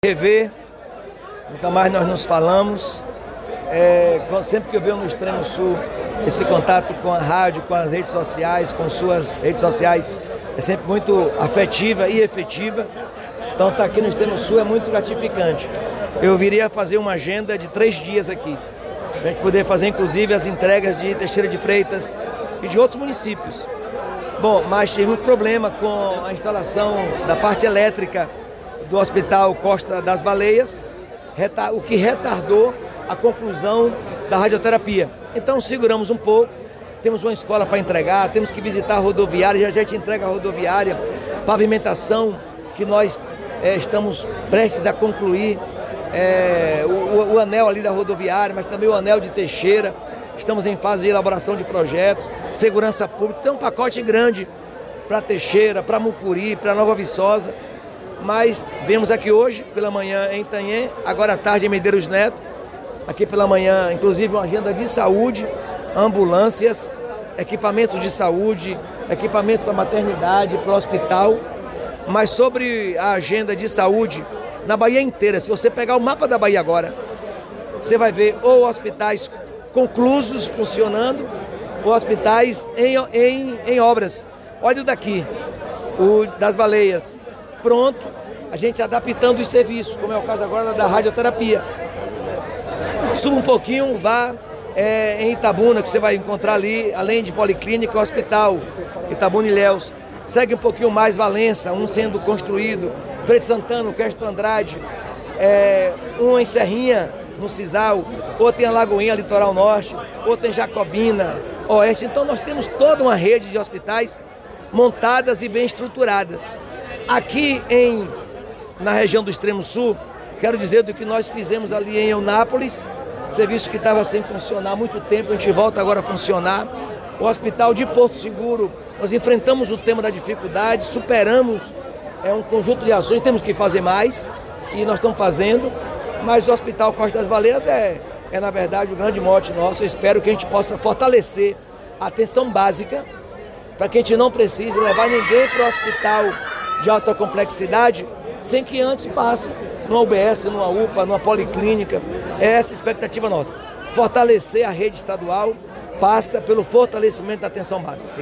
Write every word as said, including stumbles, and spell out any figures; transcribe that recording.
Rever, nunca mais nós nos falamos. É, sempre que eu venho no Extremo Sul, esse contato com a rádio, com as redes sociais, com suas redes sociais, é sempre muito afetiva e efetiva. Então estar aqui no Extremo Sul é muito gratificante. Eu viria fazer uma agenda de três dias aqui, para a gente poder fazer inclusive as entregas de Teixeira de Freitas e de outros municípios. Bom, mas tive muito problema com a instalação da parte elétrica do Hospital Costa das Baleias, o que retardou a conclusão da radioterapia. Então seguramos um pouco, temos uma escola para entregar, temos que visitar a rodoviária, já a gente entrega a rodoviária, pavimentação que nós é, estamos prestes a concluir, é, o, o anel ali da rodoviária, mas também o anel de Teixeira. Estamos em fase de elaboração de projetos, segurança pública, tem um pacote grande para Teixeira, para Mucuri, para Nova Viçosa. Mas vemos aqui hoje, pela manhã em Itanhém, agora à tarde em Medeiros Neto, aqui pela manhã, inclusive uma agenda de saúde, ambulâncias, equipamentos de saúde, equipamentos para maternidade, para o hospital. Mas sobre a agenda de saúde, na Bahia inteira, se você pegar o mapa da Bahia agora, você vai ver ou hospitais conclusos, funcionando, ou hospitais em, em, em obras. Olha o daqui, o das Baleias. Pronto, a gente adaptando os serviços, como é o caso agora da radioterapia. Suba um pouquinho, vá é, em Itabuna, que você vai encontrar ali, além de policlínica, o hospital Itabuna e Ilhéus. Segue um pouquinho mais Valença, um sendo construído, Freire Santana, Castro Andrade, é, um em Serrinha, no Cisal, outro em Alagoinha, Litoral Norte, outro em Jacobina, Oeste. Então nós temos toda uma rede de hospitais montadas e bem estruturadas. Aqui em, na região do Extremo Sul, quero dizer do que nós fizemos ali em Eunápolis, serviço que estava sem funcionar há muito tempo, a gente volta agora a funcionar. O Hospital de Porto Seguro, nós enfrentamos o tema da dificuldade, superamos é, um conjunto de ações, temos que fazer mais, e nós estamos fazendo, mas o Hospital Costa das Baleias é, é na verdade, o grande mote nosso. Eu espero que a gente possa fortalecer a atenção básica, para que a gente não precise levar ninguém para o hospital de alta complexidade, sem que antes passe numa U B S, numa U P A, numa policlínica. É essa a expectativa nossa. Fortalecer a rede estadual passa pelo fortalecimento da atenção básica.